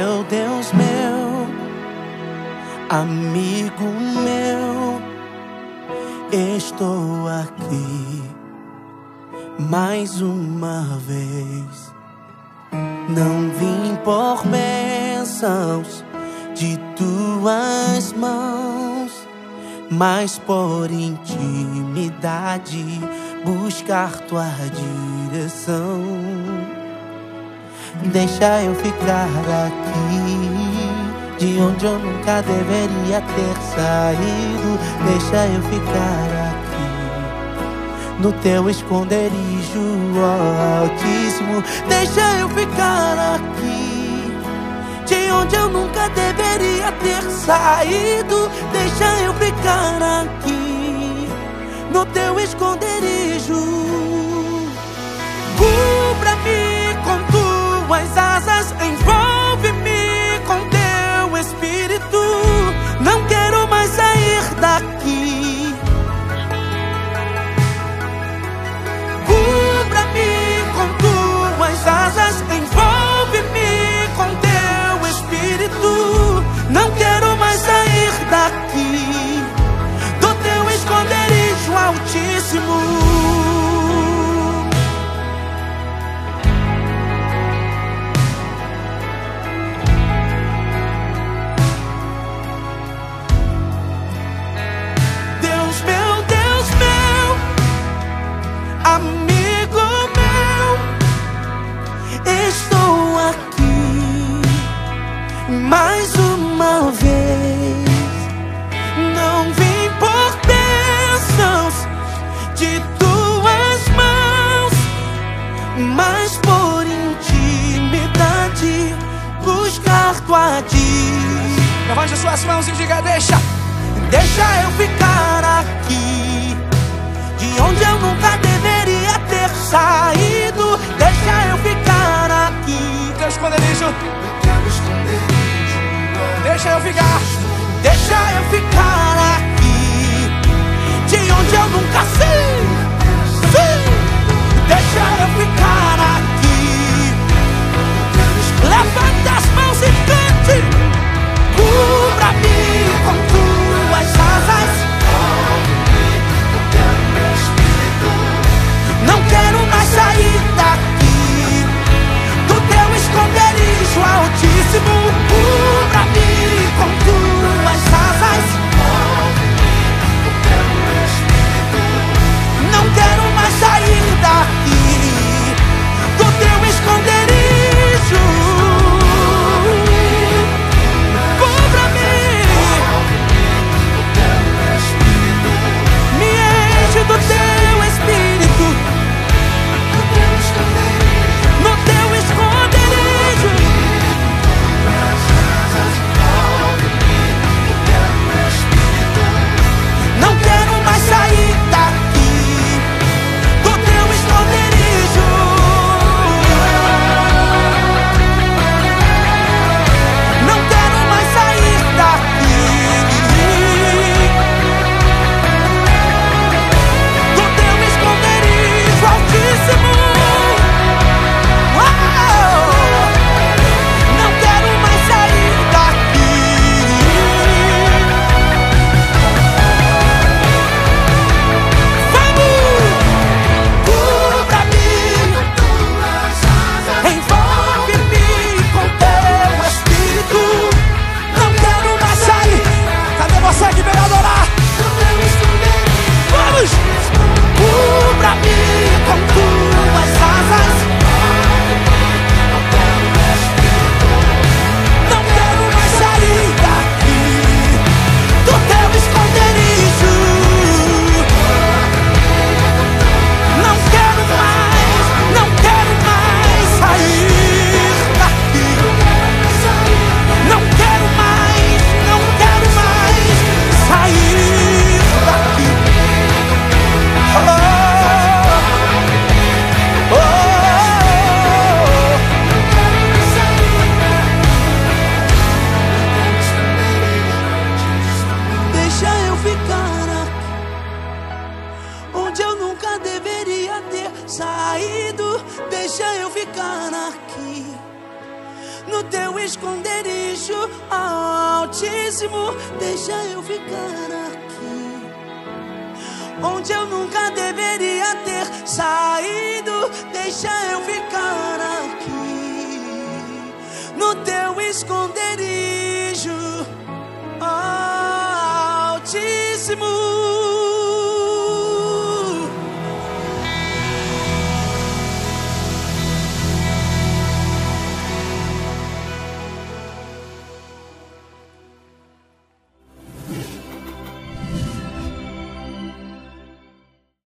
meu Deus, meu amigo meu, estou aqui mais uma vez. Não vim por bênçãos de tuas mãos, mas por intimidade buscar tua direção. Deixa eu ficar aqui, de onde eu nunca deveria ter saído. Deixa eu ficar aqui, no teu esconderijo, ó Altíssimo. Deixa eu ficar aqui, de onde eu nunca deveria ter saído. Deixa eu ficar aqui, no teu esconderijo. Cubra-me com tuas asas, envolve-me com teu Espírito. Não quero mais sair daqui. Cubra-me com tuas asas, envolve-me com teu Espírito. Não quero mais sair daqui, do teu esconderijo, Altíssimo. Amigo meu, estou aqui mais uma vez. Não vim por bênçãos de tuas mãos, mas por intimidade buscar tua direção. Levante as suas mãos e diga: deixa eu ficar aqui, de onde eu nunca deveria ter saído. Deixa eu ficar aqui, teu esconderijo. Deixa eu ficar. Deixa eu ficar aqui, de onde eu nunca sei. Deixa eu ficar aqui. Levanta as mãos e cante. Cubra-me com tuas asas. Não quero mais sair daqui, do teu esconderijo, Altíssimo. Cubra-me com tuas asas. no teu esconderijo Altíssimo. Deixa eu ficar aqui, onde eu nunca deveria ter saído. Deixa eu ficar aqui, no teu esconderijo